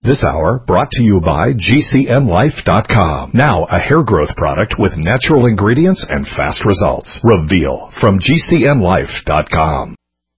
This hour brought to you by GCNlife.com. Now a hair growth product with natural ingredients and fast results. Reveal from GCNlife.com.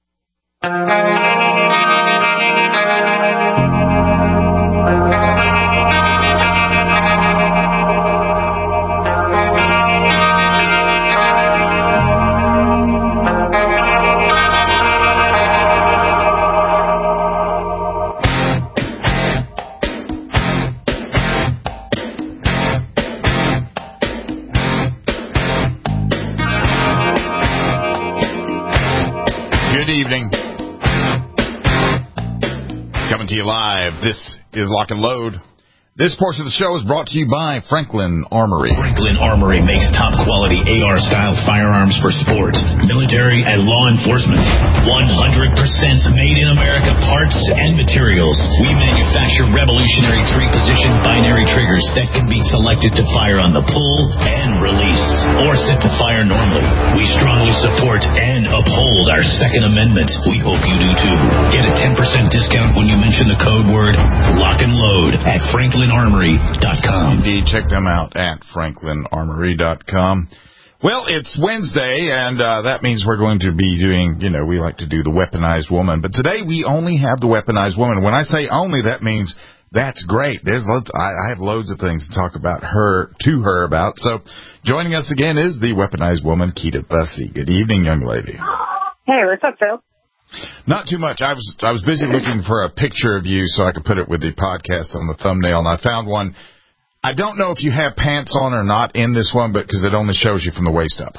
Coming to you live, this is Lock and Load. This portion of the show is brought to you by Franklin Armory. Franklin Armory makes top-quality AR-style firearms for sports, military, and law enforcement. 100% made in America parts and materials. We manufacture revolutionary three-position binary triggers that can be selected to fire on the pull and release, or set to fire normally. We strongly support and uphold our Second Amendment. We hope you do too. Get a 10% discount when you mention the code word Lock and Load at FranklinArmory.com. Indeed, check them out at FranklinArmory.com. Well, it's Wednesday, and that means we're going to be doing, we like to do the weaponized woman. But today we only have the weaponized woman. When I say only, that means that's great. I have loads of things to talk about her about. So joining us again is the weaponized woman, Keita Bussey. Good evening, young lady. Hey, what's up, Phil? Not too much. I was busy looking for a picture of you so I could put it with the podcast on the thumbnail, and I found one. I don't know if you have pants on or not in this one, but because it only shows you from the waist up.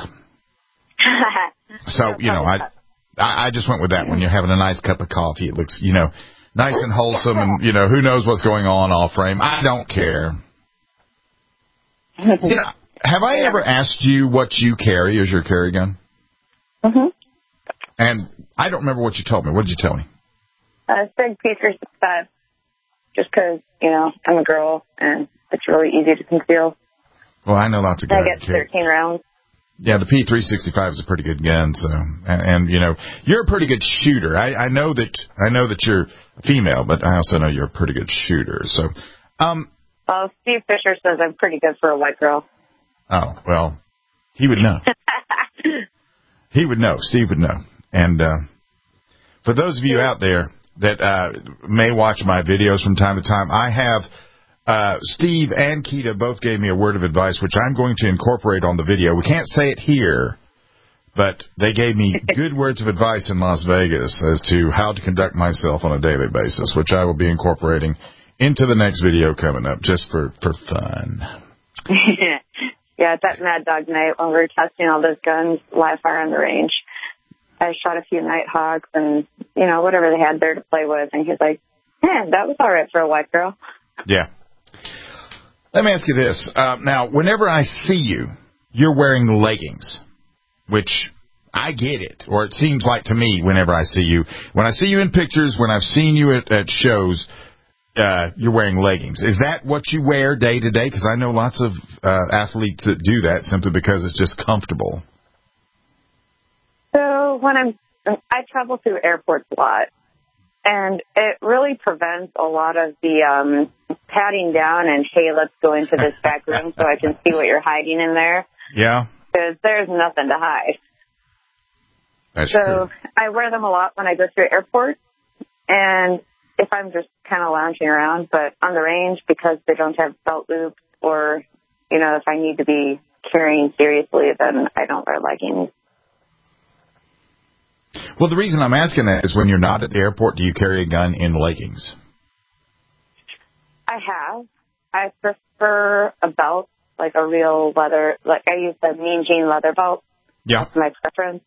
So, I just went with that one. You're having a nice cup of coffee. It looks, nice and wholesome, and, who knows what's going on off frame. I don't care. Have I ever asked you what you carry as your carry gun? Mm-hmm. And I don't remember what you told me. What did you tell me? Big P365. Just because, I'm a girl and it's really easy to conceal. Well, I know lots of guys. I get 13 rounds. Yeah, the P365 is a pretty good gun. So, and you're a pretty good shooter. I know that you're female, but I also know you're a pretty good shooter. So, well, Steve Fisher says I'm pretty good for a white girl. Oh, well, he would know. He would know. Steve would know. And for those of you out there that may watch my videos from time to time, I have Steve and Keita both gave me a word of advice, which I'm going to incorporate on the video. We can't say it here, but they gave me good words of advice in Las Vegas as to how to conduct myself on a daily basis, which I will be incorporating into the next video coming up just for fun. Yeah, it's that Mad Dog night when we were testing all those guns live fire on the range. I shot a few Nighthawks and, whatever they had there to play with. And he's like, that was all right for a white girl. Yeah. Let me ask you this. Now, whenever I see you, you're wearing leggings, which I get it, or it seems like to me whenever I see you. When I see you in pictures, when I've seen you at shows, you're wearing leggings. Is that what you wear day to day? Because I know lots of athletes that do that simply because it's just comfortable. So when I travel through airports a lot, and it really prevents a lot of the patting down and, hey, let's go into this back room so I can see what you're hiding in there. Yeah. Because there's nothing to hide. That's true. So I wear them a lot when I go through airports, and if I'm just kind of lounging around, but on the range, because they don't have belt loops, or, if I need to be carrying seriously, then I don't wear leggings. Well, the reason I'm asking that is when you're not at the airport, do you carry a gun in leggings? I have. I prefer a belt, like a real leather, like I use the Mean Gene leather belt. Yeah. That's my preference.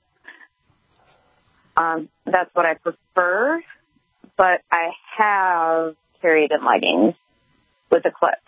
That's what I prefer, but I have carried in leggings with a clip.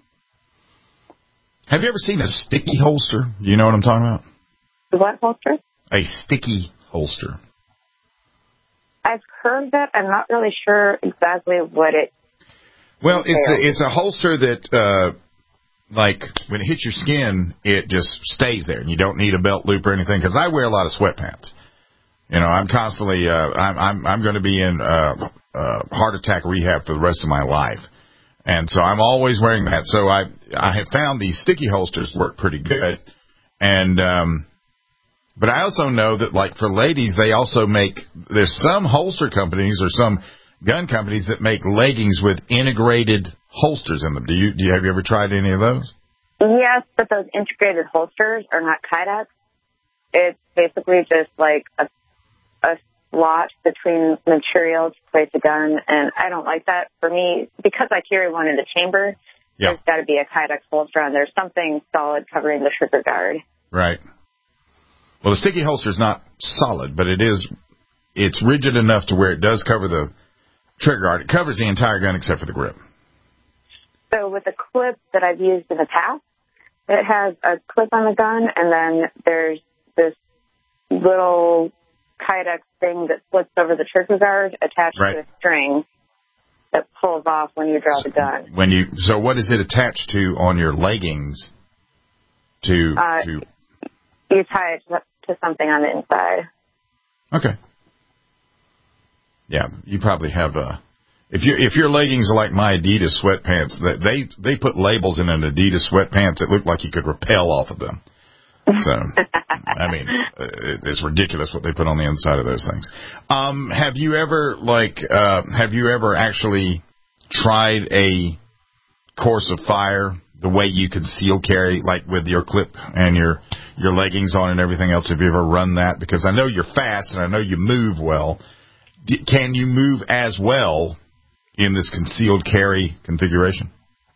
Have you ever seen a sticky holster? You know what I'm talking about? The what holster? A sticky holster. I've heard that. I'm not really sure exactly what it. Well, it's a holster that, like, when it hits your skin, it just stays there, and you don't need a belt loop or anything. Because I wear a lot of sweatpants. I'm constantly. I'm going to be in heart attack rehab for the rest of my life. And so I'm always wearing that. So I have found these sticky holsters work pretty good. And but I also know that, like, for ladies, they also there's some holster companies or some gun companies that make leggings with integrated holsters in them. Have you ever tried any of those? Yes, but those integrated holsters are not Kydex. It's basically just like a slot between material to place a gun, and I don't like that. For me, because I carry one in the chamber, There's got to be a Kydex holster on there, something solid covering the trigger guard. Right. Well, the sticky holster is not solid, but it's rigid enough to where it does cover the trigger guard. It covers the entire gun except for the grip. So with the clip that I've used in the past, it has a clip on the gun, and then there's this little Kydex thing that flips over the trigger guard attached to a string that pulls off when you draw the gun. So what is it attached to on your leggings? You tie it to something on the inside. Okay. Yeah, you probably have if your leggings are like my Adidas sweatpants, they put labels in an Adidas sweatpants that look like you could rappel off of them. So, I mean, it's ridiculous what they put on the inside of those things. Have you ever actually tried a course of fire the way you conceal carry, like with your clip and your leggings on and everything else? Have you ever run that? Because I know you're fast and I know you move well. Can you move as well in this concealed carry configuration?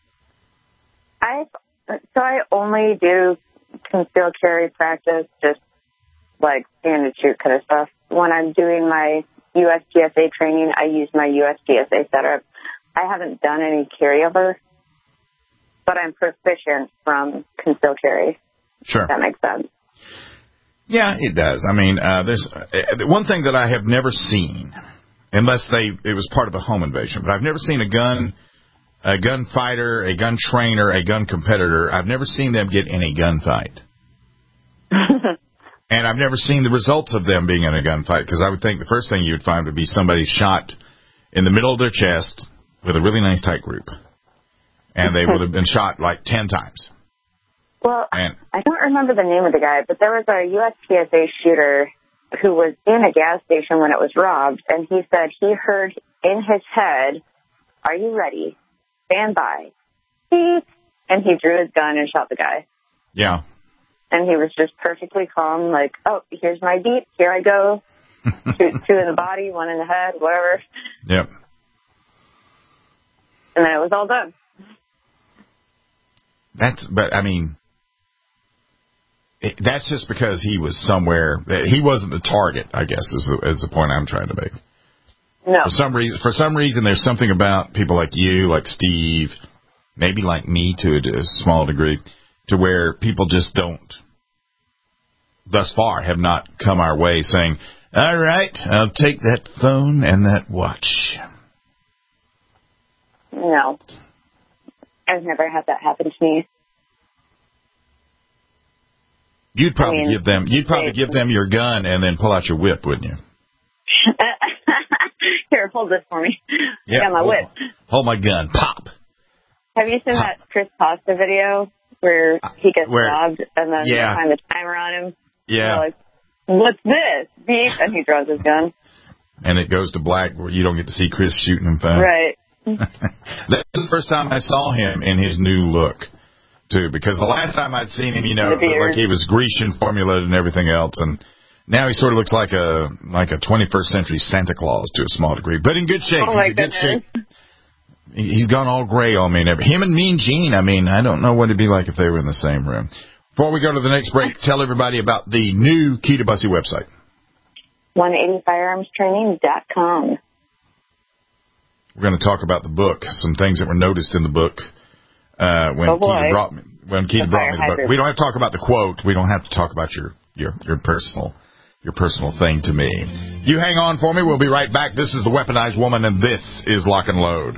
I only do concealed carry practice, just like stand and shoot kind of stuff. When I'm doing my USPSA training, I use my USPSA setup. I haven't done any carryover, but I'm proficient from concealed carry. Sure. If that makes sense. Yeah, it does. I mean, there's one thing that I have never seen, unless it was part of a home invasion, but I've never seen a gun fighter, a gun trainer, a gun competitor. I've never seen them get in a gunfight. And I've never seen the results of them being in a gunfight, because I would think the first thing you would find would be somebody shot in the middle of their chest with a really nice tight group. And they would have been shot like 10 times. Well, I don't remember the name of the guy, but there was a USPSA shooter who was in a gas station when it was robbed, and he said he heard in his head, "Are you ready? Stand by." Beep. And he drew his gun and shot the guy. Yeah. And he was just perfectly calm, like, "Oh, here's my beep. Here I go." Shoot 2 in the body, 1 in the head, whatever. Yep. And then it was all done. That's just because he was somewhere. He wasn't the target, I guess, is the point I'm trying to make. No. For some reason, there's something about people like you, like Steve, maybe like me to a small degree, to where people just don't, thus far, have not come our way saying, "All right, I'll take that phone and that watch." No. I've never had that happen to me. You'd probably give them your gun and then pull out your whip, wouldn't you? Here, hold this for me. Yeah, I got my whip. Hold my gun. Pop. Have you seen that Chris Costa video where he gets robbed and then they find the timer on him? Yeah. Like, "What's this?" Beep, and he draws his gun. And it goes to black where you don't get to see Chris shooting him fast. Right. That was the first time I saw him in his new look, too, because the last time I'd seen him, like he was Grecian formulated and everything else, and now he sort of looks like a 21st century Santa Claus to a small degree, but in good shape. Oh, my He's in good goodness. shape. He's gone all gray on me and everything. Him and Mean Gene, I don't know what it'd be like if they were in the same room. Before we go to the next break, tell everybody about the new Key to Bussy website. 180firearmstraining.com. We're going to talk about the book, some things that were noticed in the book when Keita brought me the book. We don't have to talk about the quote. We don't have to talk about your personal thing to me. You hang on for me. We'll be right back. This is The Weaponized Woman, and this is Lock and Load.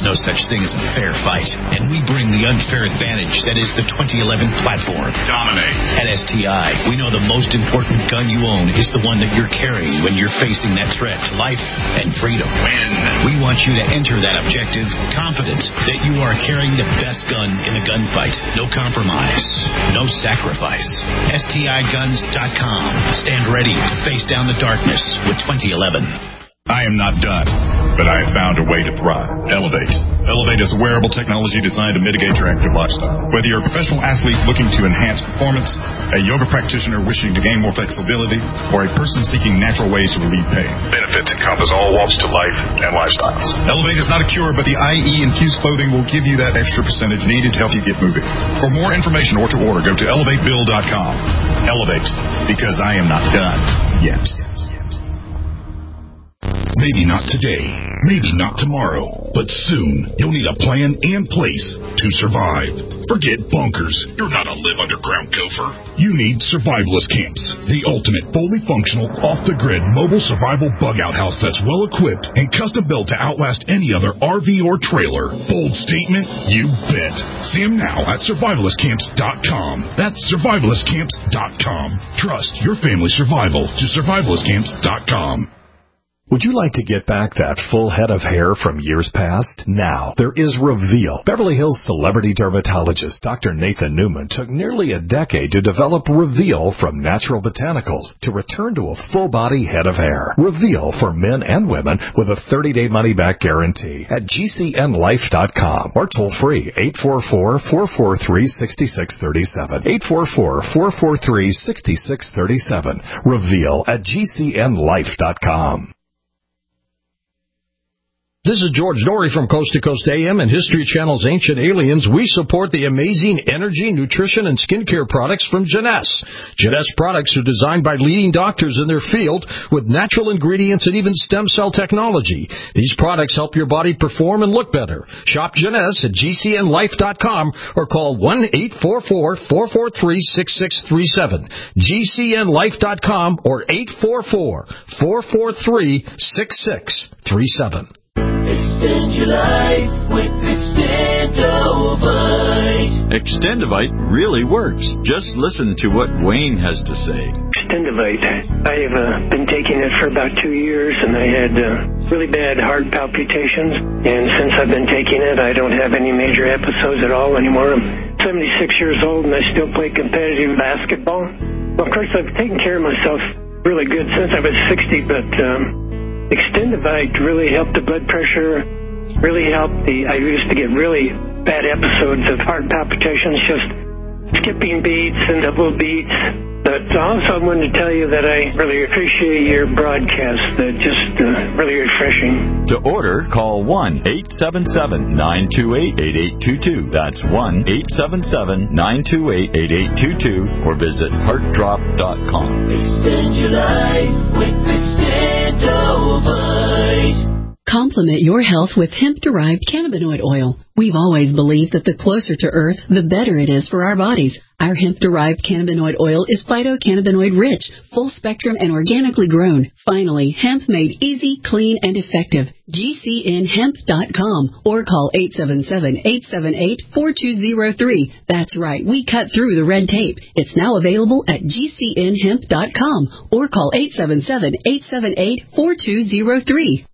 no such thing as a fair fight, and we bring the unfair advantage that is the 2011 platform. Dominate. At STI, we know the most important gun you own is the one that you're carrying when you're facing that threat to life and freedom. Win. We want you to enter that objective confident that you are carrying the best gun in the gunfight. No compromise, no sacrifice. STIguns.com. Stand ready to face down the darkness with 2011. I am not done, but I have found a way to thrive. Elevate. Elevate is a wearable technology designed to mitigate your active lifestyle. Whether you're a professional athlete looking to enhance performance, a yoga practitioner wishing to gain more flexibility, or a person seeking natural ways to relieve pain, benefits encompass all walks to life and lifestyles. Elevate is not a cure, but the IE-infused clothing will give you that extra percentage needed to help you get moving. For more information or to order, go to elevatebill.com. Elevate, because I am not done yet. Maybe not today, maybe not tomorrow, but soon you'll need a plan and place to survive. Forget bunkers. You're not a live underground gopher. You need Survivalist Camps, the ultimate fully functional, off-the-grid mobile survival bug-out house that's well-equipped and custom-built to outlast any other RV or trailer. Bold statement? You bet. See them now at survivalistcamps.com. That's survivalistcamps.com. Trust your family's survival to survivalistcamps.com. Would you like to get back that full head of hair from years past? Now, there is Reveal. Beverly Hills celebrity dermatologist Dr. Nathan Newman took nearly a decade to develop Reveal from natural botanicals to return to a full-body head of hair. Reveal for men and women with a 30-day money-back guarantee at GCNlife.com or toll-free 844-443-6637. 844-443-6637. Reveal at GCNlife.com. This is George Norrie from Coast to Coast AM and History Channel's Ancient Aliens. We support the amazing energy, nutrition, and skincare products from Jeunesse. Jeunesse products are designed by leading doctors in their field with natural ingredients and even stem cell technology. These products help your body perform and look better. Shop Jeunesse at GCNlife.com or call 1-844-443-6637. GCNlife.com or 844-443-6637. Extend your life with Extendovite. Extendovite really works. Just listen to what Wayne has to say. Extendovite. I have been taking it for about 2 years, and I had really bad heart palpitations. And since I've been taking it, I don't have any major episodes at all anymore. I'm 76 years old, and I still play competitive basketball. Well, of course, I've taken care of myself really good since I was 60, but Extendovite really helped the blood pressure, really helped I used to get really bad episodes of heart palpitations, just skipping beats and double beats. But also I wanted to tell you that I really appreciate your broadcast. Just really refreshing. To order, call 1-877-928-8822. That's 1-877-928-8822 or visit heartdrop.com. Extend your life with Extendovite. Complement your health with hemp-derived cannabinoid oil. We've always believed that the closer to Earth, the better it is for our bodies. Our hemp-derived cannabinoid oil is phytocannabinoid-rich, full-spectrum, and organically grown. Finally, hemp made easy, clean, and effective. GCNhemp.com or call 877-878-4203. That's right, we cut through the red tape. It's now available at GCNhemp.com or call 877-878-4203.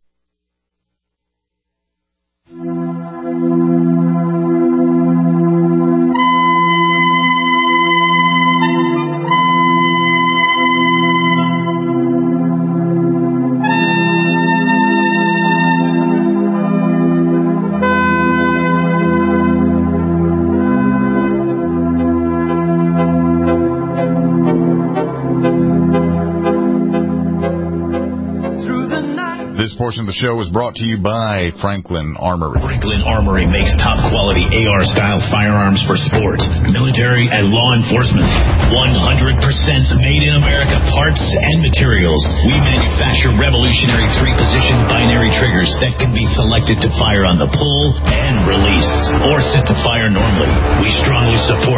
This portion of the show is brought to you by Franklin Armory. Franklin Armory makes top-quality AR-style firearms for sport, military, and law enforcement. 100% made in America parts and materials. We manufacture revolutionary 3-position binary triggers that can be selected to fire on the pull and release, or set to fire normally. We strongly support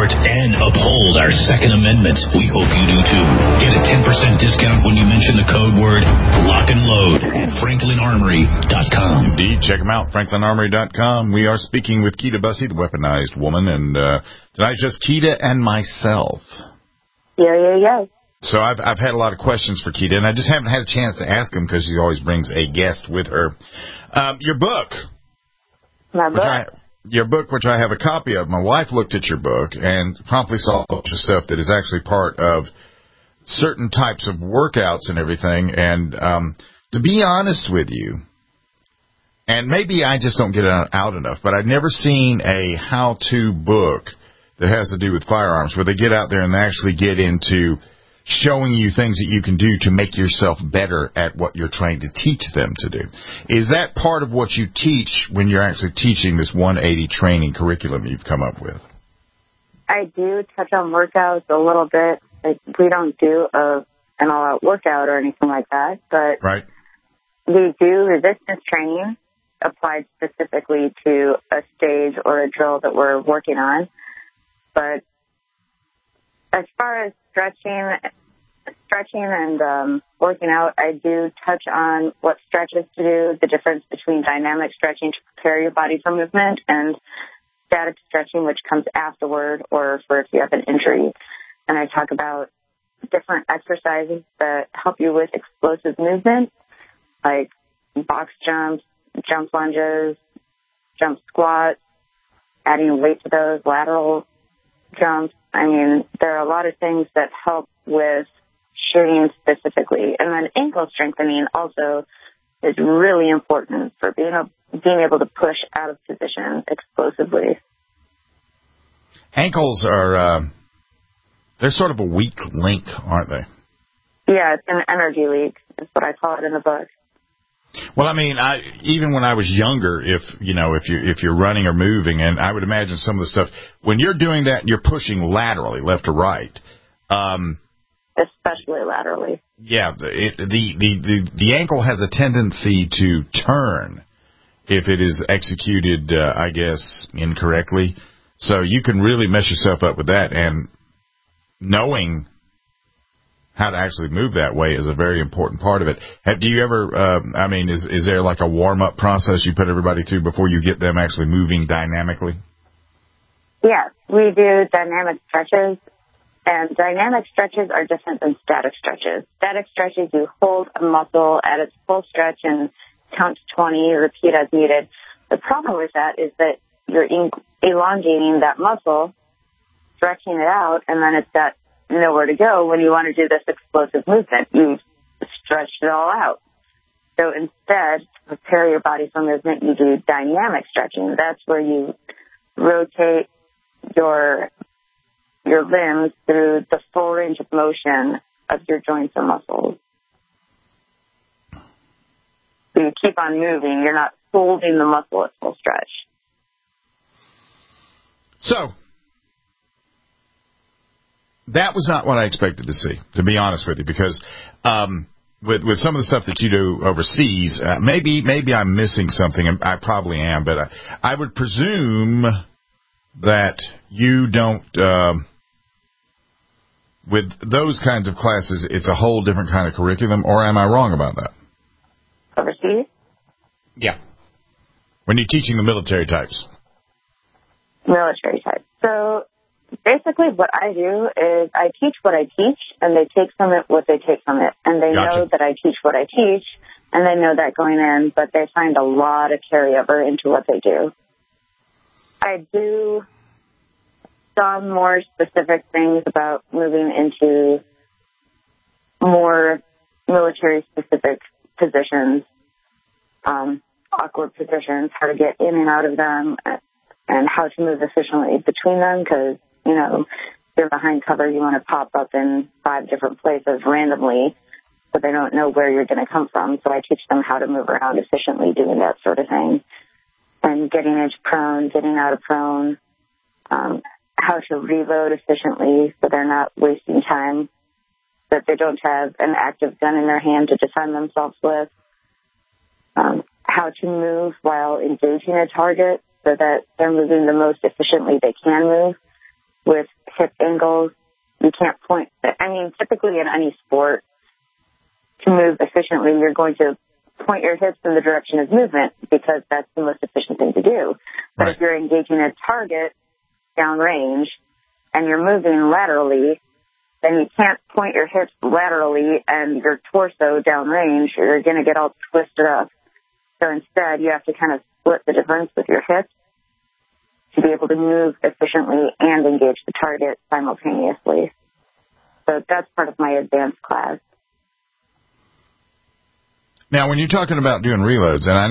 support and uphold our Second Amendment. We hope you do too. Get a 10% discount when you mention the code word Lock and Load at FranklinArmory.com. Indeed, check them out, FranklinArmory.com. We are speaking with Keita Bussey, the weaponized woman, and tonight's just Keita and myself. Yeah. So I've had a lot of questions for Keita, and I just haven't had a chance to ask them because she always brings a guest with her. Your book. My book? Your book, which I have a copy of. My wife looked at your book and promptly saw a bunch of stuff that is actually part of certain types of workouts and everything. And to be honest with you, and maybe I just don't get it out enough, but I've never seen a how-to book that has to do with firearms where they get out there and they actually get into showing you things that you can do to make yourself better at what you're trying to teach them to do. Is that part of what you teach when you're actually teaching this 180 training curriculum you've come up with? I do touch on workouts a little bit. We don't do an all-out workout or anything like that, but right. We do resistance training applied specifically to a stage or a drill that we're working on. But as far as stretching and working out, I do touch on what stretches to do, the difference between dynamic stretching to prepare your body for movement and static stretching, which comes afterward or for if you have an injury. And I talk about different exercises that help you with explosive movement, like box jumps, jump lunges, jump squats, adding weight to those, lateral jumps. I mean, there are a lot of things that help with shooting specifically. And then ankle strengthening also is really important for being able to push out of position explosively. Ankles are, they're sort of a weak link, aren't they? Yeah, it's an energy leak is what I call it in the book. Well, I mean, even when I was younger, if you're running or moving, and I would imagine some of the stuff when you're doing that, you're pushing laterally, left or right. Especially laterally. Yeah, the ankle has a tendency to turn if it is executed, I guess, incorrectly. So you can really mess yourself up with that, and knowing how to actually move that way is a very important part of it. Do you ever, is there like a warm-up process you put everybody through before you get them actually moving dynamically? Yes, we do dynamic stretches, and dynamic stretches are different than static stretches. Static stretches, you hold a muscle at its full stretch and count to 20, repeat as needed. The problem with that is that you're elongating that muscle, stretching it out, and then it's got nowhere to go when you want to do this explosive movement. You've stretched it all out. So instead, to prepare your body for movement, you do dynamic stretching. That's where you rotate your limbs through the full range of motion of your joints and muscles. So you keep on moving. You're not holding the muscle at full stretch. So that was not what I expected to see, to be honest with you, because with some of the stuff that you do overseas, maybe I'm missing something, and I probably am, but I would presume that you don't, with those kinds of classes, it's a whole different kind of curriculum, or am I wrong about that? Overseas? Yeah. When you're teaching the military types. Military types. So basically what I do is I teach what I teach, and they take from it what they take from it. And they know that I teach what I teach, and they know that going in, but they find a lot of carryover into what they do. I do some more specific things about moving into more military-specific positions, awkward positions, how to get in and out of them, and how to move efficiently between them, because, you know, if you're behind cover, you want to pop up in 5 different places randomly, so they don't know where you're going to come from. So I teach them how to move around efficiently doing that sort of thing, and getting into prone, getting out of prone, how to reload efficiently so they're not wasting time, that they don't have an active gun in their hand to defend themselves with, how to move while engaging a target so that they're moving the most efficiently they can move. with hip angles. You can't point. I mean, typically in any sport, to move efficiently, you're going to point your hips in the direction of movement because that's the most efficient thing to do. But if you're engaging a target downrange and you're moving laterally, then you can't point your hips laterally and your torso downrange. You're going to get all twisted up. So instead, you have to kind of split the difference with your hips to be able to move efficiently and engage the target simultaneously. So that's part of my advanced class. Now, when you're talking about doing reloads, and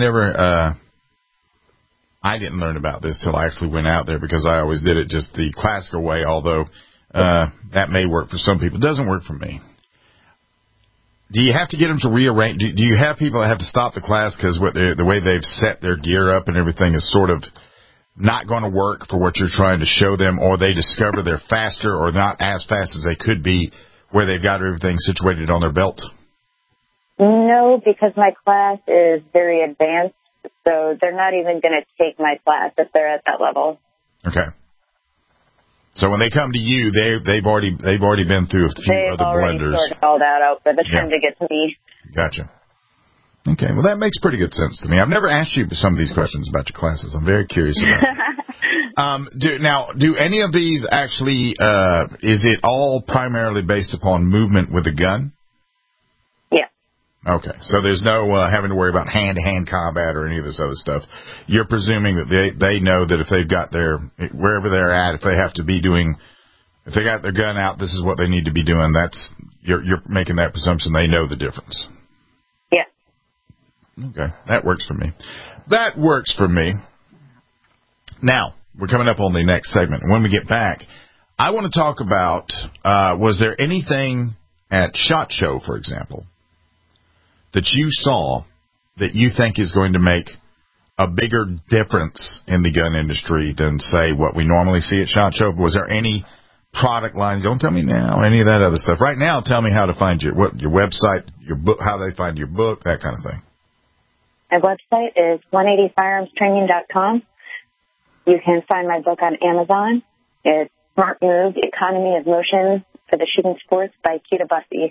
I didn't learn about this till I actually went out there because I always did it just the classical way, although that may work for some people. It doesn't work for me. Do you have to get them to rearrange? Do you have people that have to stop the class because the way they've set their gear up and everything is sort of not going to work for what you're trying to show them, or they discover they're faster or not as fast as they could be where they've got everything situated on their belt? No, because my class is very advanced, so they're not even going to take my class if they're at that level. Okay. So when they come to you, they've already been through a few other blenders. They've already sorted all that out by the time they get to me. Gotcha. Okay, well, that makes pretty good sense to me. I've never asked you some of these questions about your classes. I'm very curious about it. Do any of these actually, is it all primarily based upon movement with a gun? Yeah. Okay, so there's no having to worry about hand-to-hand combat or any of this other stuff. You're presuming that they know that if they've got wherever they're at, if they have to be doing, if they got their gun out, this is what they need to be doing. You're making that presumption they know the difference. Yeah. Okay, that works for me. That works for me. Now, we're coming up on the next segment. When we get back, I want to talk about, was there anything at SHOT Show, for example, that you saw that you think is going to make a bigger difference in the gun industry than, say, what we normally see at SHOT Show? Was there any product lines? Don't tell me now, any of that other stuff. Right now, tell me how to find your website, your book, how they find your book, that kind of thing. My website is 180firearmstraining.com. You can find my book on Amazon. It's Smart Move, The Economy of Motion for the Shooting Sports by Kita Busse.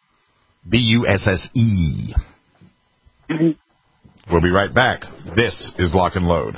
Busse. We'll be right back. This is Lock and Load.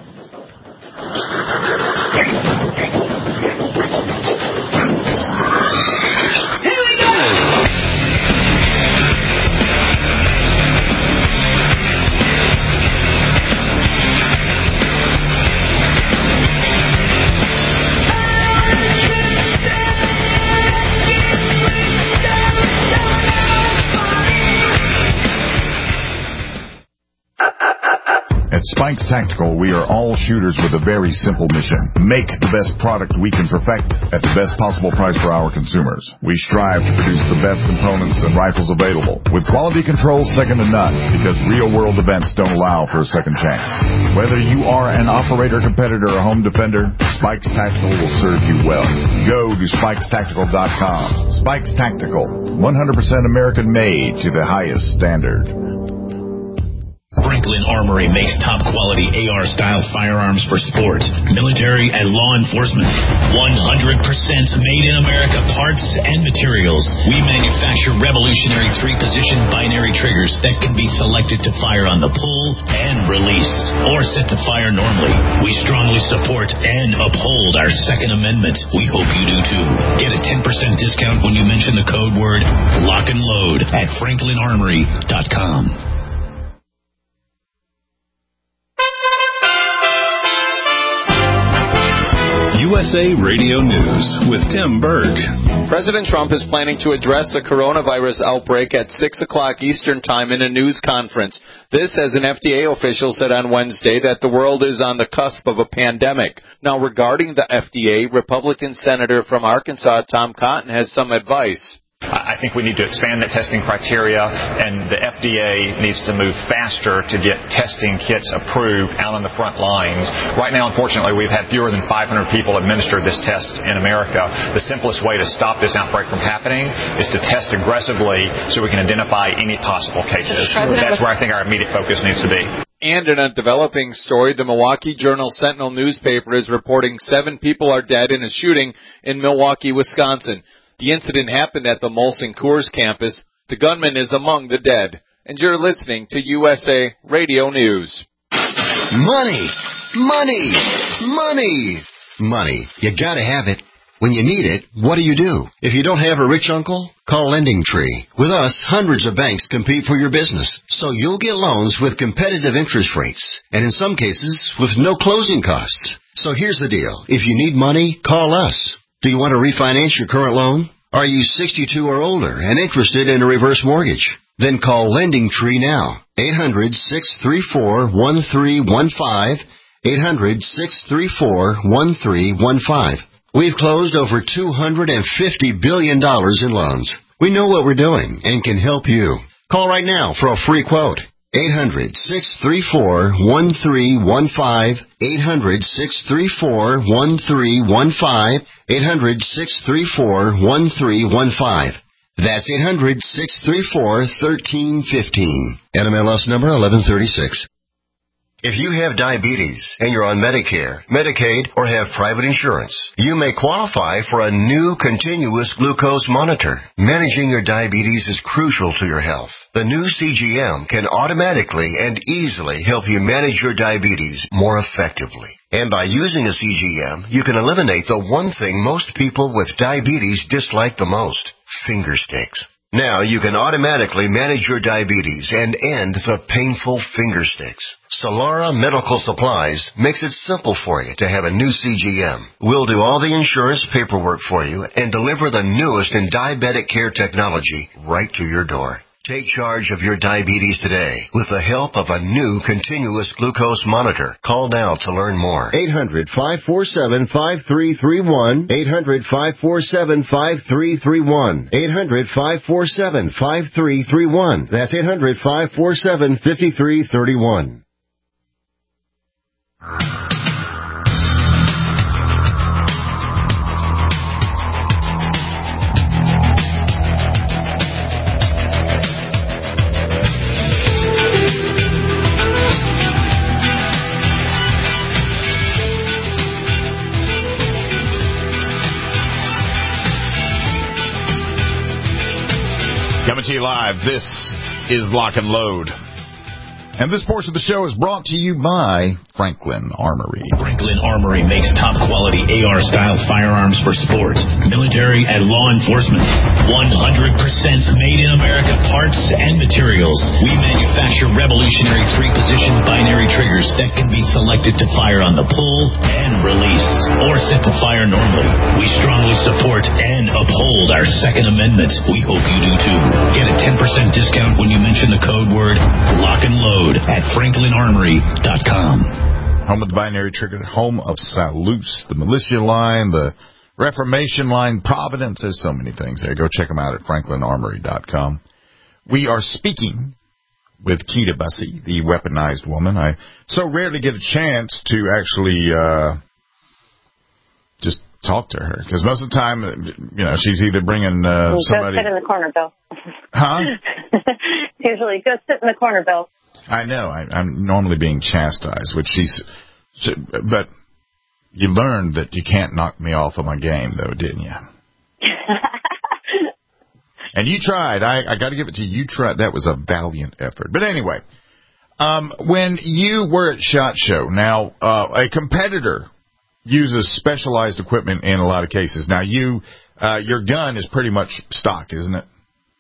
At Spikes Tactical, we are all shooters with a very simple mission. Make the best product we can perfect at the best possible price for our consumers. We strive to produce the best components and rifles available, with quality control second to none, because real-world events don't allow for a second chance. Whether you are an operator, competitor, or home defender, Spikes Tactical will serve you well. Go to SpikesTactical.com. Spikes Tactical, 100% American-made to the highest standard. Franklin Armory makes top-quality AR-style firearms for sport, military, and law enforcement. 100% made in America parts and materials. We manufacture revolutionary 3-position binary triggers that can be selected to fire on the pull and release, or set to fire normally. We strongly support and uphold our Second Amendment. We hope you do too. Get a 10% discount when you mention the code word Lock and Load at FranklinArmory.com. USA Radio News with Tim Berg. President Trump is planning to address the coronavirus outbreak at 6 o'clock Eastern Time in a news conference. This, as an FDA official said on Wednesday, that the world is on the cusp of a pandemic. Now, regarding the FDA, Republican Senator from Arkansas, Tom Cotton, has some advice. I think we need to expand that testing criteria, and the FDA needs to move faster to get testing kits approved out on the front lines. Right now, unfortunately, we've had fewer than 500 people administer this test in America. The simplest way to stop this outbreak from happening is to test aggressively so we can identify any possible cases. That's where I think our immediate focus needs to be. And in a developing story, the Milwaukee Journal-Sentinel newspaper is reporting 7 people are dead in a shooting in Milwaukee, Wisconsin. The incident happened at the Molson Coors campus. The gunman is among the dead. And you're listening to USA Radio News. Money! Money! Money! Money. You gotta have it. When you need it, what do? If you don't have a rich uncle, call LendingTree. With us, hundreds of banks compete for your business, so you'll get loans with competitive interest rates, and in some cases, with no closing costs. So here's the deal. If you need money, call us. Do you want to refinance your current loan? Are you 62 or older and interested in a reverse mortgage? Then call LendingTree now. 800-634-1315. 800-634-1315. We've closed over $250 billion in loans. We know what we're doing and can help you. Call right now for a free quote. 800-634-1315. 800-634-1315. 800-634-1315. That's 800-634-1315. NMLS number 1136. If you have diabetes and you're on Medicare, Medicaid, or have private insurance, you may qualify for a new continuous glucose monitor. Managing your diabetes is crucial to your health. The new CGM can automatically and easily help you manage your diabetes more effectively. And by using a CGM, you can eliminate the one thing most people with diabetes dislike the most: finger sticks. Now you can automatically manage your diabetes and end the painful finger sticks. Solara Medical Supplies makes it simple for you to have a new CGM. We'll do all the insurance paperwork for you and deliver the newest in diabetic care technology right to your door. Take charge of your diabetes today with the help of a new continuous glucose monitor. Call now to learn more. 800-547-5331. 800-547-5331. 800-547-5331. That's 800-547-5331. Coming to you live, this is Lock and Load. And this portion of the show is brought to you by Franklin Armory. Franklin Armory makes top-quality AR-style firearms for sports, military, and law enforcement. 100% made in America parts and materials. We manufacture revolutionary 3-position binary triggers that can be selected to fire on the pull and release, or set to fire normally. We strongly support and uphold our Second Amendment. We hope you do too. Get a 10% discount when you mention the code word Lock and Load at FranklinArmory.com. Home of the binary trigger, home of Salus, the militia line, the Reformation line, Providence. There's so many things there. Go check them out at FranklinArmory.com. We are speaking with Keita Bussey, the weaponized woman. I so rarely get a chance to actually just talk to her, because most of the time, you know, she's either bringing somebody. Go sit in the corner, Bill. Huh? Usually, go sit in the corner, Bill. I know. I'm normally being chastised, but you learned that you can't knock me off of my game, though, didn't you? And you tried. I got to give it to you. You tried. That was a valiant effort. But anyway, when you were at SHOT Show, now a competitor uses specialized equipment in a lot of cases. Now, your gun is pretty much stock, isn't it?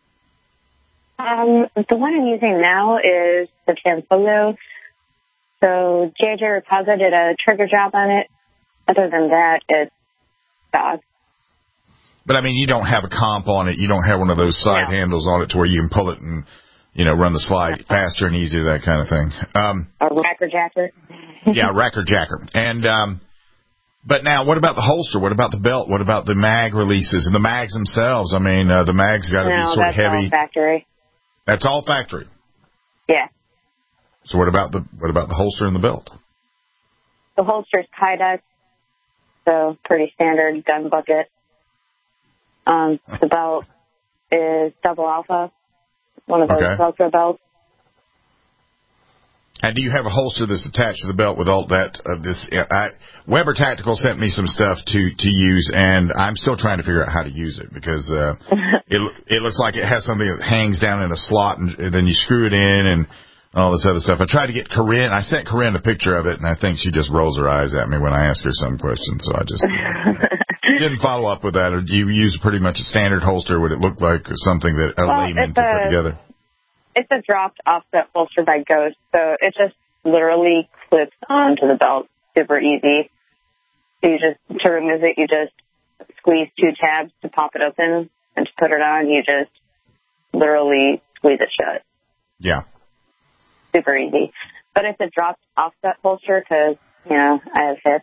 The one I'm using now is the Tanfoglio. So J.J. Rapaza did a trigger job on it. Other than that, it's stock. But, I mean, you don't have a comp on it. You don't have one of those side handles on it to where you can pull it and, you know, run the slide faster and easier, that kind of thing. A racker jacker. Yeah, racker jacker. And, but now, what about the holster? What about the belt? What about the mag releases and the mags themselves? I mean, the mags got to be sort of heavy. No, that's all factory. That's all factory. Yeah. So what about the holster and the belt? The holster's Kydex, so pretty standard gun bucket. The belt is double alpha, one of those Velcro belts. And do you have a holster that's attached to the belt with all that? Weber Tactical sent me some stuff to use, and I'm still trying to figure out how to use it because it looks like it has something that hangs down in a slot, and then you screw it in and all this other stuff. I tried to get Corinne. I sent Corinne a picture of it, and I think she just rolls her eyes at me when I ask her some questions, so I just didn't follow up with that. Or do you use pretty much a standard holster? Would it look like something that a layman could put together? It's a dropped offset holster by Ghost, so it just literally clips onto the belt. Super easy. So to remove it, you just squeeze 2 tabs to pop it open, and to put it on, you just literally squeeze it shut. Yeah. Super easy. But it's a dropped offset holster because, I have hips.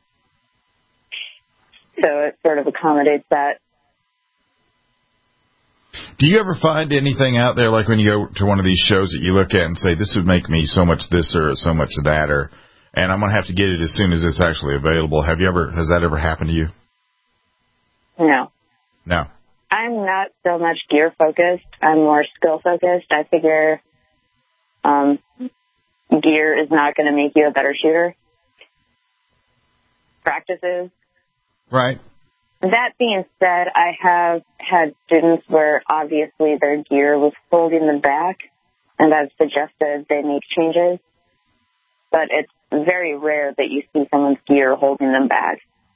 So it sort of accommodates that. Do you ever find anything out there, like when you go to one of these shows that you look at and say, this would make me so much this or so much that, and I'm going to have to get it as soon as it's actually available? Has that ever happened to you? No. No. I'm not so much gear focused. I'm more skill focused. I figure gear is not going to make you a better shooter. Practices. Right. That being said, I have had students where obviously their gear was holding them back, and I've suggested they make changes. But it's very rare that you see someone's gear holding them back.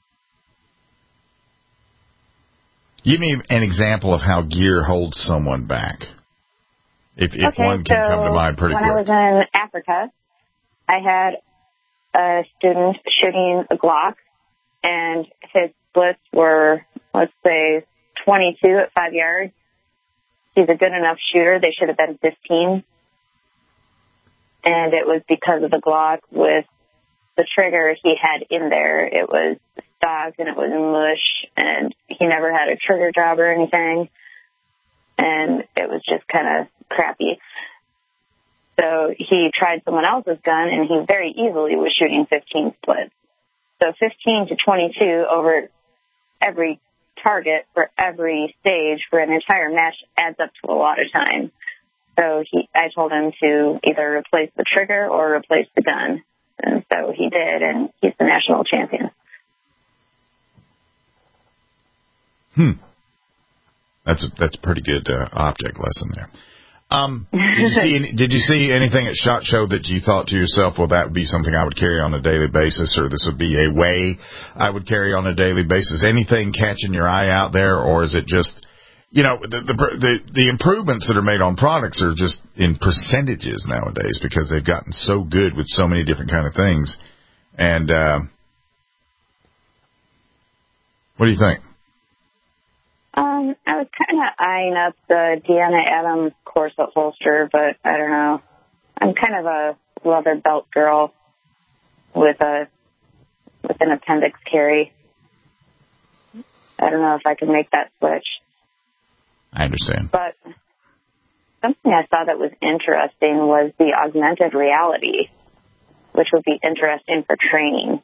Give me an example of how gear holds someone back. If one can come to mind pretty quick. When I was in Africa, I had a student shooting a Glock, and his splits were, let's say, 22 at 5 yards. He's a good enough shooter. They should have been 15. And it was because of the Glock with the trigger he had in there. It was stock and it was mush, and he never had a trigger job or anything. And it was just kind of crappy. So he tried someone else's gun, and he very easily was shooting 15 splits. So 15 to 22 over every target for every stage for an entire match adds up to a lot of time. So I told him to either replace the trigger or replace the gun. And so he did, and he's the national champion. That's a pretty good object lesson there. Did you see anything at SHOT Show that you thought to yourself, well, that would be something I would carry on a daily basis, or this would be a way I would carry on a daily basis? Anything catching your eye out there, or is it just, the improvements that are made on products are just in percentages nowadays because they've gotten so good with so many different kind of things. And what do you think? I was kind of eyeing up the Deanna Adams corset holster, but I don't know. I'm kind of a leather belt girl with an appendix carry. I don't know if I can make that switch. I understand. But something I saw that was interesting was the augmented reality, which would be interesting for training.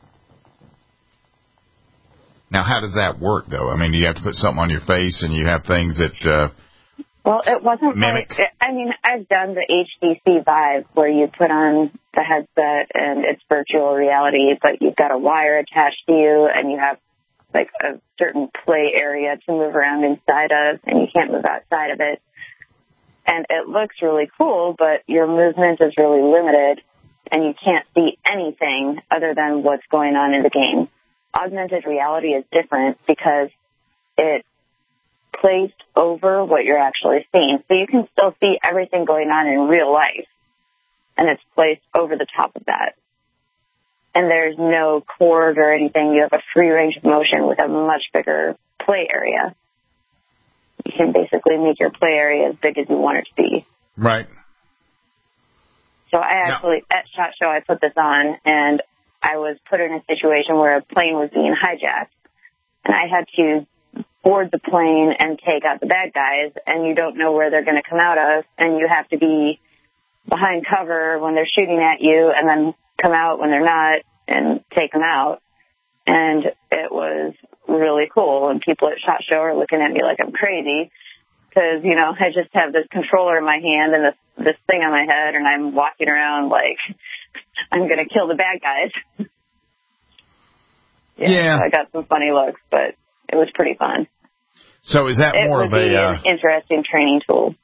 Now, how does that work, though? I mean, do you have to put something on your face, and you have things that well, it wasn't mimic? I've done the HTC Vive where you put on the headset and it's virtual reality, but you've got a wire attached to you, and you have like a certain play area to move around inside of, and you can't move outside of it. And it looks really cool, but your movement is really limited, and you can't see anything other than what's going on in the game. Augmented reality is different because it's placed over what you're actually seeing. So you can still see everything going on in real life, and it's placed over the top of that. And there's no cord or anything. You have a free range of motion with a much bigger play area. You can basically make your play area as big as you want it to be. Right. So I actually, at SHOT Show, I put this on, and I was put in a situation where a plane was being hijacked, and I had to board the plane and take out the bad guys, and you don't know where they're going to come out of, and you have to be behind cover when they're shooting at you, and then come out when they're not and take them out. And it was really cool, and people at SHOT Show are looking at me like I'm crazy because, you know, I just have this controller in my hand and this thing on my head, and I'm walking around like I'm going to kill the bad guys. Yeah. So I got some funny looks, but it was pretty fun. So is that more of an interesting training tool?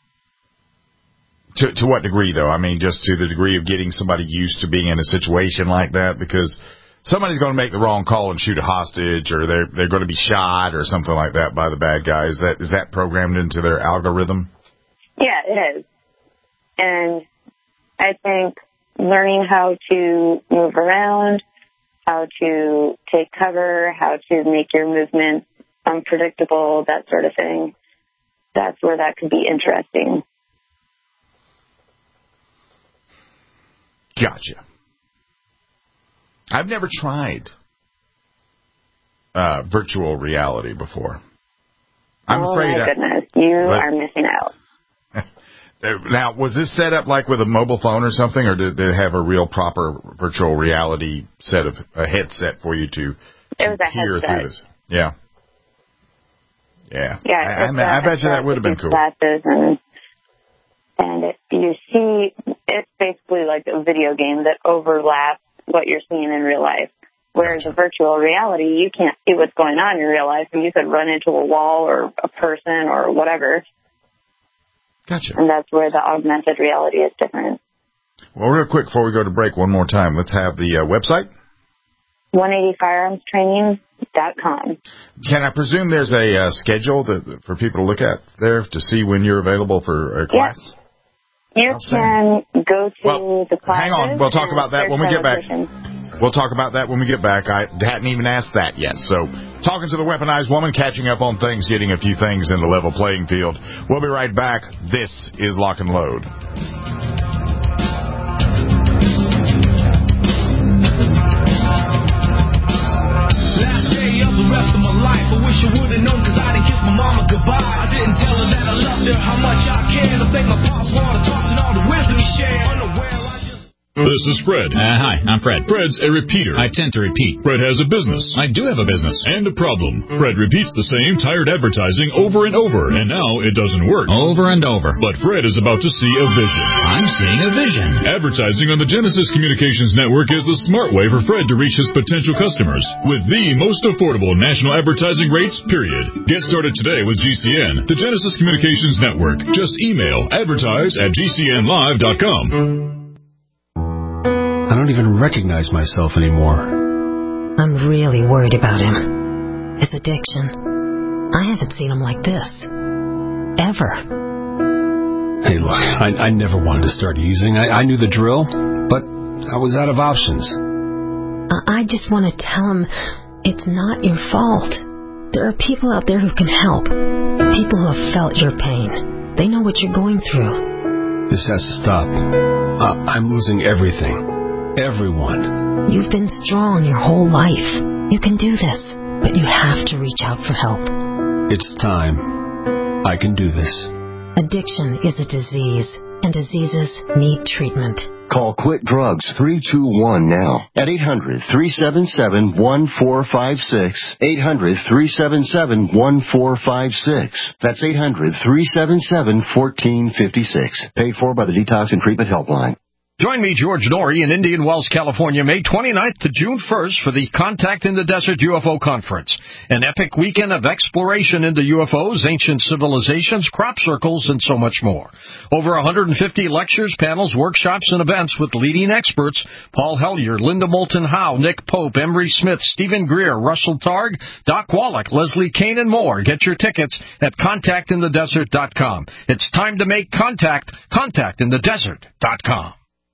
To what degree, though? I mean, just to the degree of getting somebody used to being in a situation like that, because somebody's going to make the wrong call and shoot a hostage, or they're going to be shot or something like that by the bad guy. Is that programmed into their algorithm? Yeah, it is. And I think learning how to move around, how to take cover, how to make your movements unpredictable, that sort of thing, that's where that could be interesting. Gotcha. I've never tried virtual reality before. I'm afraid. Oh, my goodness. You are missing out. Now, was this set up like with a mobile phone or something, or did they have a real proper virtual reality a headset for you to it was a hear headset. through this? Yeah. Yeah. Yeah. I bet you that would have been cool. And you see, it's basically like a video game that overlaps what you're seeing in real life. Whereas a virtual reality, you can't see what's going on in real life, and you could run into a wall or a person or whatever. Gotcha. And that's where the augmented reality is different. Well, real quick before we go to break, one more time, let's have the website. 180firearmstraining.com. Can I presume there's a schedule for people to look at there to see when you're available for a class? Yes. You can go to the classes. Hang on. We'll talk about that when we get back. We'll talk about that when we get back. I hadn't even asked that yet. So, talking to the weaponized woman, catching up on things, getting a few things in the level playing field. We'll be right back. This is Lock and Load. Last day of the rest of my life. I wish I would have known, because I didn't kiss my mama goodbye. I didn't tell her that I loved her, how much I cared. I think my pops wanted to talk and all the wisdom he shared. Unaware, This is Fred. Hi, I'm Fred. Fred's a repeater. I tend to repeat. Fred has a business. I do have a business. And a problem. Fred repeats the same tired advertising over and over, and now it doesn't work. Over and over. But Fred is about to see a vision. I'm seeing a vision. Advertising on the Genesis Communications Network is the smart way for Fred to reach his potential customers with the most affordable national advertising rates, period. Get started today with GCN, the Genesis Communications Network. Just email advertise@gcnlive.com. I don't even recognize myself anymore. I'm really worried about him. His addiction. I haven't seen him like this. Ever. Hey, look, I never wanted to start using. I knew the drill, but I was out of options. I just want to tell him it's not your fault. There are people out there who can help. People who have felt your pain. They know what you're going through. This has to stop. I'm losing everything. Everyone. You've been strong your whole life. You can do this, but you have to reach out for help. It's time. I can do this. Addiction is a disease, and diseases need treatment. Call Quit Drugs 321 now at 800-377-1456. 800-377-1456. That's 800-377-1456. Paid for by the Detox and Treatment Helpline. Join me, George Norrie, in Indian Wells, California, May 29th to June 1st for the Contact in the Desert UFO Conference, an epic weekend of exploration into UFOs, ancient civilizations, crop circles, and so much more. Over 150 lectures, panels, workshops, and events with leading experts: Paul Hellyer, Linda Moulton Howe, Nick Pope, Emery Smith, Stephen Greer, Russell Targ, Doc Wallach, Leslie Kane, and more. Get your tickets at contactinthedesert.com. It's time to make contact. Contactinthedesert.com.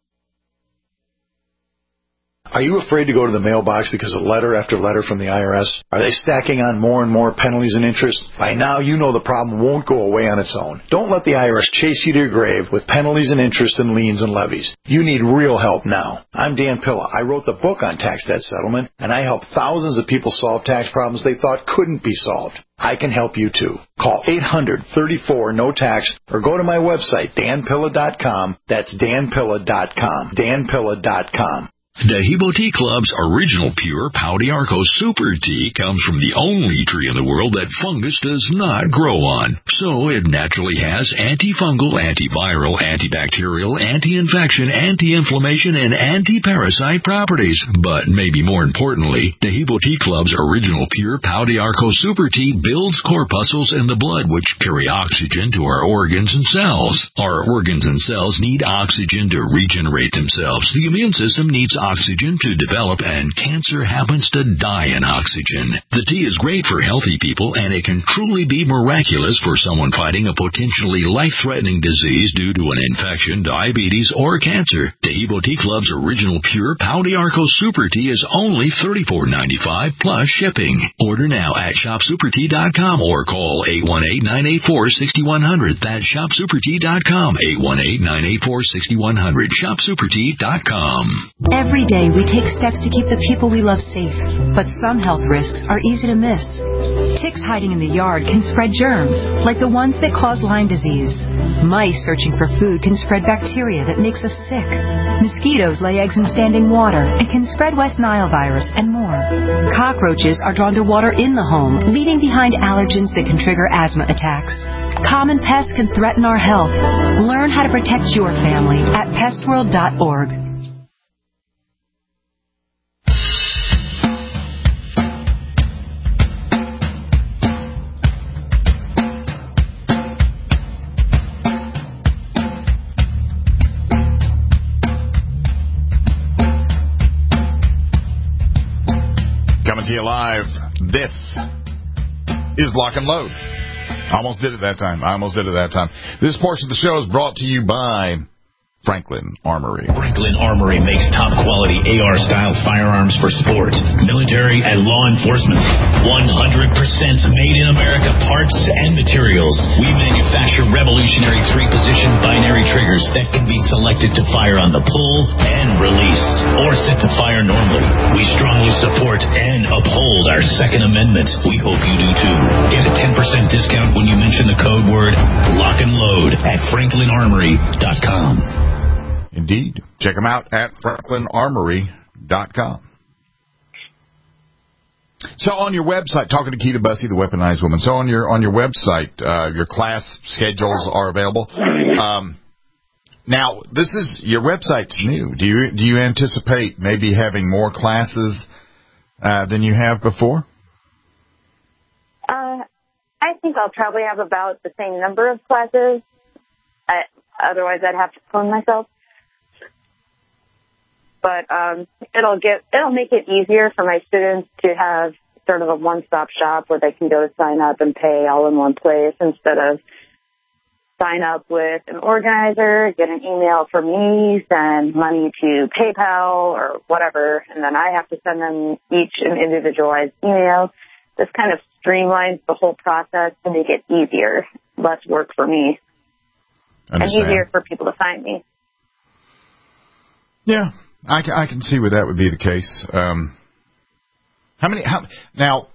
Are you afraid to go to the mailbox because of letter after letter from the IRS? Are they stacking on more and more penalties and interest? By now, you know the problem won't go away on its own. Don't let the IRS chase you to your grave with penalties and interest and liens and levies. You need real help now. I'm Dan Pilla. I wrote the book on tax debt settlement, and I helped thousands of people solve tax problems they thought couldn't be solved. I can help you too. Call 800-34-NO-TAX or go to my website, danpilla.com. That's danpilla.com. danpilla.com. Dahibo Tea Club's original pure Pau d'Arco Super Tea comes from the only tree in the world that fungus does not grow on. So it naturally has antifungal, antiviral, antibacterial, anti-infection, anti-inflammation, and anti-parasite properties. But maybe more importantly, Dahibo Tea Club's original pure Pau d'Arco Super Tea builds corpuscles in the blood which carry oxygen to our organs and cells. Our organs and cells need oxygen to regenerate themselves. The immune system needs oxygen to develop, and cancer happens to die in oxygen. The tea is great for healthy people, and it can truly be miraculous for someone fighting a potentially life-threatening disease due to an infection, diabetes, or cancer. Dahibo Tea Club's original pure Pau d'Arco Super Tea is only $34.95 plus shipping. Order now at shopsupertea.com or call 818-984-6100. That's shopsupertea.com, 818-984-6100, shopsupertea.com. Every day we take steps to keep the people we love safe, but some health risks are easy to miss. Ticks hiding in the yard can spread germs, like the ones that cause Lyme disease. Mice searching for food can spread bacteria that makes us sick. Mosquitoes lay eggs in standing water and can spread West Nile virus and more. Cockroaches are drawn to water in the home, leaving behind allergens that can trigger asthma attacks. Common pests can threaten our health. Learn how to protect your family at pestworld.org. Coming to you live, this is Lock and Load. I almost did it that time. This portion of the show is brought to you by Franklin Armory. Franklin Armory makes top-quality AR-style firearms for sport, military, and law enforcement. 100% made in America parts and materials. We manufacture revolutionary 3-position binary triggers that can be selected to fire on the pull and release, or set to fire normally. We strongly support and uphold our Second Amendment. We hope you do too. Get a 10% discount when you mention the code word Lock and Load at franklinarmory.com. Indeed. Check them out at franklinarmory.com. So on your website, talking to Keita Bussey, the weaponized woman. So on your website, your class schedules are available. Now, this is your website's new. Do you anticipate maybe having more classes than you have before? I think I'll probably have about the same number of classes. Otherwise, I'd have to clone myself. But it'll make it easier for my students to have sort of a one-stop shop where they can go sign up and pay all in one place instead of sign up with an organizer, get an email from me, send money to PayPal or whatever, and then I have to send them each an individualized email. This kind of streamlines the whole process to make it easier, less work for me, and easier for people to find me. Yeah. I can see where that would be the case. Now,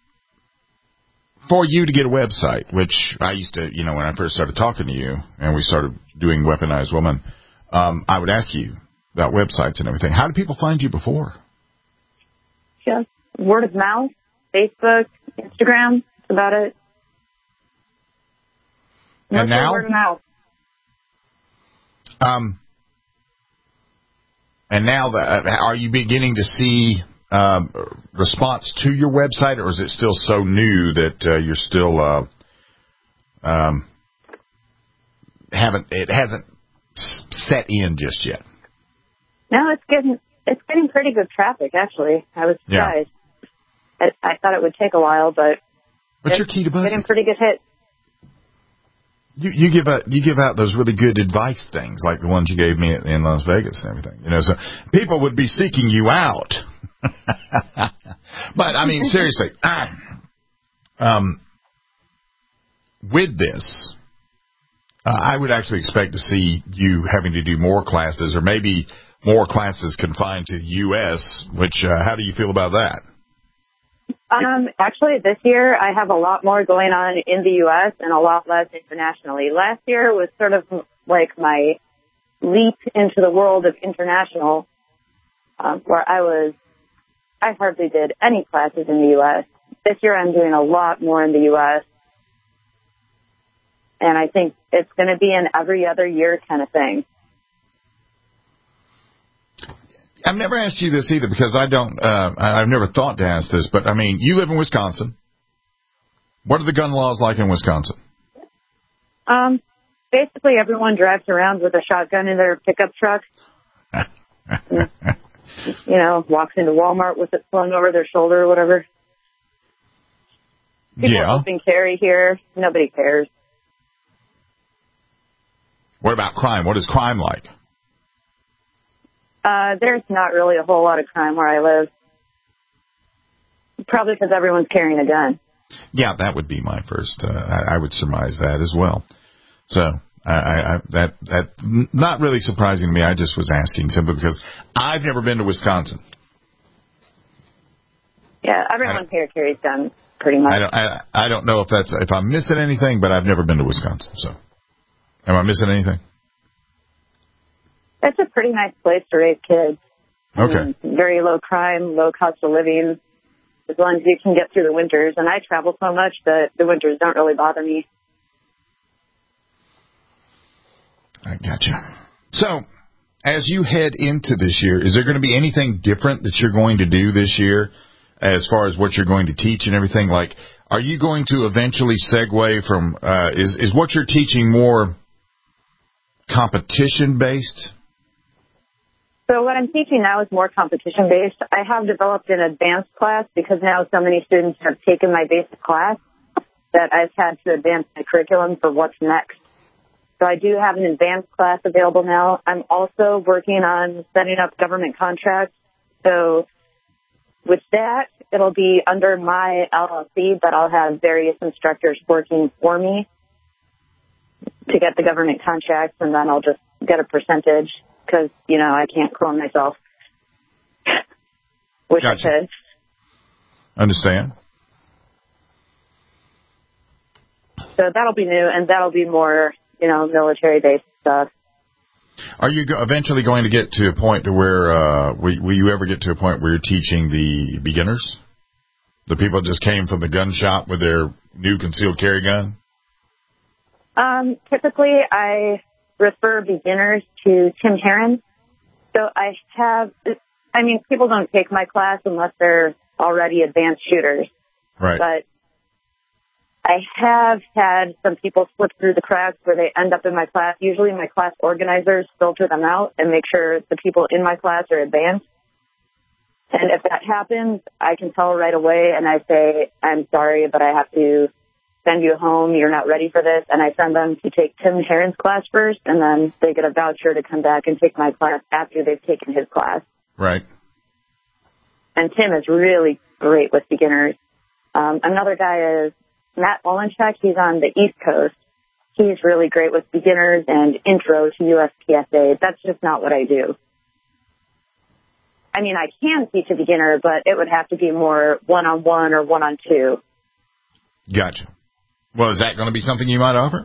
for you to get a website, which I used to, when I first started talking to you and we started doing Weaponized Woman, I would ask you about websites and everything. How did people find you before? Just word of mouth, Facebook, Instagram, that's about it. And now? Word of mouth. And now, are you beginning to see response to your website, or is it still so new that you're still it hasn't set in just yet? No, it's getting pretty good traffic. Actually, I was surprised. Yeah. I thought it would take a while, but you're Keita Bussey. Getting pretty good hits. You give out those really good advice things like the ones you gave me in Las Vegas and everything. So people would be seeking you out. But I mean, seriously, with this, I would actually expect to see you having to do more classes, or maybe more classes confined to the U.S. Which, how do you feel about that? Actually, this year I have a lot more going on in the U.S. and a lot less internationally. Last year was sort of like my leap into the world of international. where I hardly did any classes in the U.S. This year I'm doing a lot more in the U.S. And I think it's going to be an every other year kind of thing. I've never asked you this either because I've never thought to ask this, but I mean, you live in Wisconsin. What are the gun laws like in Wisconsin? Basically everyone drives around with a shotgun in their pickup truck. Walks into Walmart with it slung over their shoulder or whatever. People open carry here. Nobody cares. What about crime? What is crime like? There's not really a whole lot of crime where I live. Probably because everyone's carrying a gun. Yeah, that would be my first. I would surmise that as well. So that's not really surprising to me. I just was asking simply because I've never been to Wisconsin. Yeah, everyone here carries guns pretty much. I don't know if I'm missing anything, but I've never been to Wisconsin. So, am I missing anything? It's a pretty nice place to raise kids. Okay. Very low crime, low cost of living, as long as you can get through the winters. And I travel so much that the winters don't really bother me. I gotcha. So, as you head into this year, is there going to be anything different that you're going to do this year as far as what you're going to teach and everything? Like, are you going to eventually segue from, is what you're teaching more competition-based? So what I'm teaching now is more competition-based. I have developed an advanced class because now so many students have taken my basic class that I've had to advance my curriculum for what's next. So I do have an advanced class available now. I'm also working on setting up government contracts. So with that, it'll be under my LLC, but I'll have various instructors working for me to get the government contracts, and then I'll just get a percentage because, I can't clone myself. Wish I could. Understand. So that'll be new, and that'll be more, military-based stuff. Are you eventually going to get to a point to where, will you ever get to a point where you're teaching the beginners? The people that just came from the gun shop with their new concealed carry gun? Typically, I refer beginners to Tim Herron. So people don't take my class unless they're already advanced shooters. Right. But I have had some people slip through the cracks where they end up in my class. Usually my class organizers filter them out and make sure the people in my class are advanced. And if that happens, I can tell right away and I say, I'm sorry, but I have to send you home. You're not ready for this. And I send them to take Tim Herron's class first, and then they get a voucher to come back and take my class after they've taken his class. Right. And Tim is really great with beginners. Another guy is Matt Olenchek. He's on the East Coast. He's really great with beginners and intro to USPSA. That's just not what I do. I mean, I can teach a beginner, but it would have to be more one-on-one or one-on-two. Gotcha. Well, is that going to be something you might offer?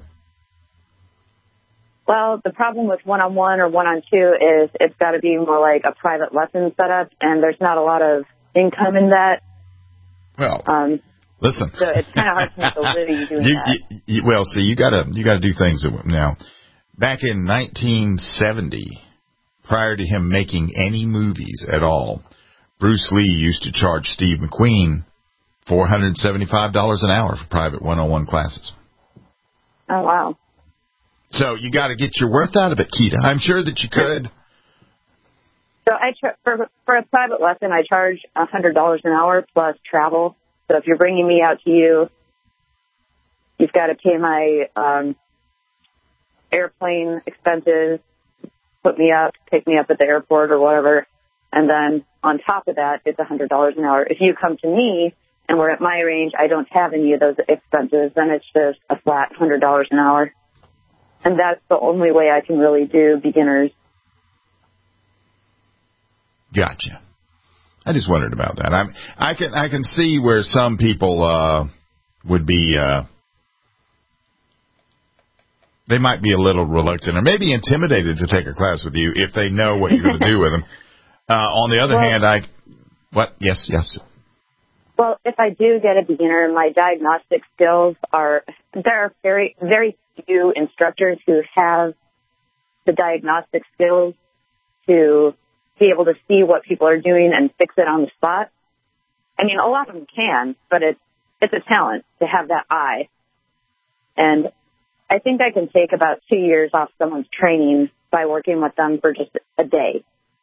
Well, the problem with one-on-one or one-on-two is it's got to be more like a private lesson setup, and there's not a lot of income in that. Well, listen. So it's kind of hard to make a living doing that. Well, see, you got to do things now. Back in 1970, prior to him making any movies at all, Bruce Lee used to charge Steve McQueen $475 an hour for private one-on-one classes. Oh, wow. So you got to get your worth out of it, Keita. I'm sure that you could. So for a private lesson, I charge $100 an hour plus travel. So if you're bringing me out to you, you've got to pay my airplane expenses, put me up, pick me up at the airport or whatever. And then on top of that, it's $100 an hour. If you come to me and we're at my range, I don't have any of those expenses, then it's just a flat $100 an hour. And that's the only way I can really do beginners. Gotcha. I just wondered about that. I can see where some people would be they might be a little reluctant or maybe intimidated to take a class with you if they know what you're going to do with them. On the other hand, Yes. Well, if I do get a beginner, my diagnostic skills there are very, very few instructors who have the diagnostic skills to be able to see what people are doing and fix it on the spot. I mean, a lot of them can, but it's a talent to have that eye. And I think I can take about 2 years off someone's training by working with them for just a day.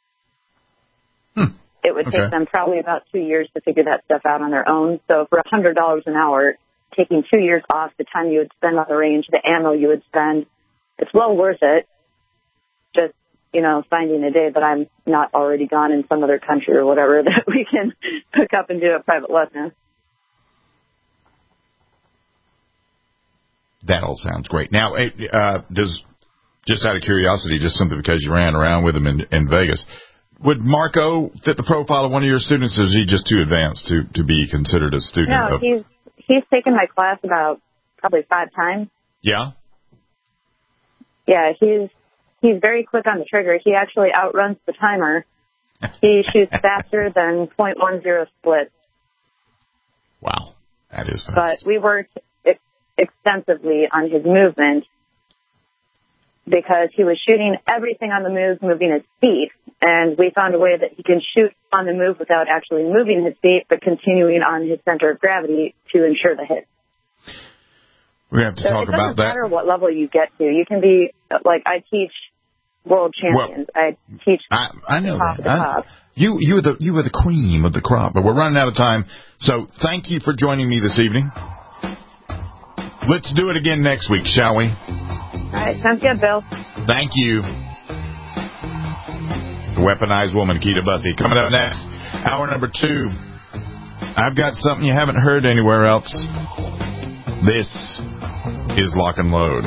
It would take them probably about 2 years to figure that stuff out on their own. So for $100 an hour, taking 2 years off the time you would spend on the range, the ammo you would spend, it's well worth it. Just, finding a day that I'm not already gone in some other country or whatever that we can hook up and do a private lesson. That all sounds great. Now, just out of curiosity, just simply because you ran around with him in Vegas, would Marco fit the profile of one of your students, or is he just too advanced to be considered a student? No, he's taken my class about probably 5 times. Yeah? Yeah, he's very quick on the trigger. He actually outruns the timer. He shoots faster than .10 split. Wow, that is fast. But we worked extensively on his movement because he was shooting everything on the move, moving his feet. And we found a way that he can shoot on the move without actually moving his feet, but continuing on his center of gravity to ensure the hit. We have to talk about that. It doesn't matter what level you get to. You can be, I teach world champions. I teach I know top that. of the top. You were the cream of the crop, but we're running out of time. So thank you for joining me this evening. Let's do it again next week, shall we? All right, sounds good, Bill. Thank you. The Weaponized Woman, Keita Bussey. Coming up next, hour number 2. I've got something you haven't heard anywhere else. This is Lock and Load.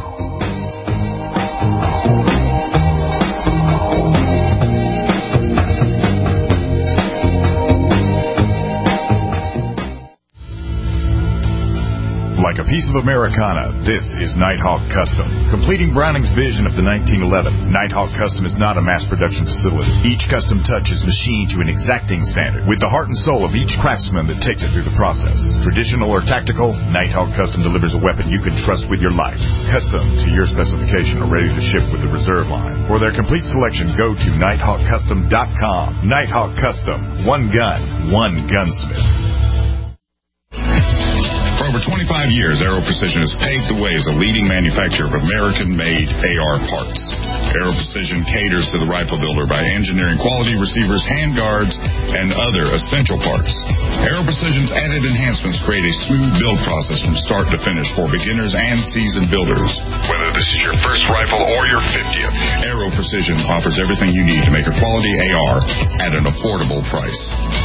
Like a piece of Americana, this is Nighthawk Custom. Completing Browning's vision of the 1911, Nighthawk Custom is not a mass production facility. Each custom touch is machined to an exacting standard, with the heart and soul of each craftsman that takes it through the process. Traditional or tactical, Nighthawk Custom delivers a weapon you can trust with your life. Custom to your specification or ready to ship with the reserve line. For their complete selection, go to nighthawkcustom.com. Nighthawk Custom. One gun, one gunsmith. For over 25 years, Aero Precision has paved the way as a leading manufacturer of American-made AR parts. Aero Precision caters to the rifle builder by engineering quality receivers, handguards, and other essential parts. Aero Precision's added enhancements create a smooth build process from start to finish for beginners and seasoned builders. Whether this is your first rifle or your 50th, Aero Precision offers everything you need to make a quality AR at an affordable price.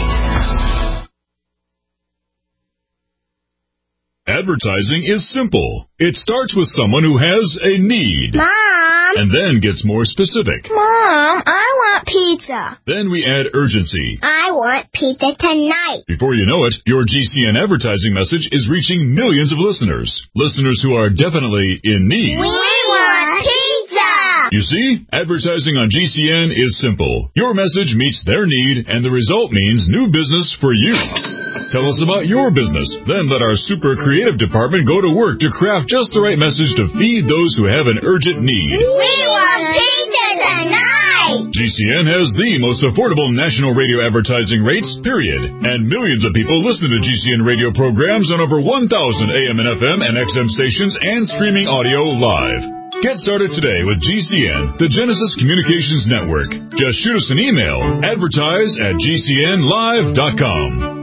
Advertising is simple. It starts with someone who has a need. Mom! And then gets more specific. Mom, I want pizza. Then we add urgency. I want pizza tonight. Before you know it, your GCN advertising message is reaching millions of listeners. Listeners who are definitely in need. We want pizza! You see, advertising on GCN is simple. Your message meets their need, and the result means new business for you. Tell us about your business. Then let our super creative department go to work to craft just the right message to feed those who have an urgent need. We want pizza tonight! GCN has the most affordable national radio advertising rates, period. And millions of people listen to GCN radio programs on over 1,000 AM and FM and XM stations and streaming audio live. Get started today with GCN, the Genesis Communications Network. Just shoot us an email, advertise@gcnlive.com.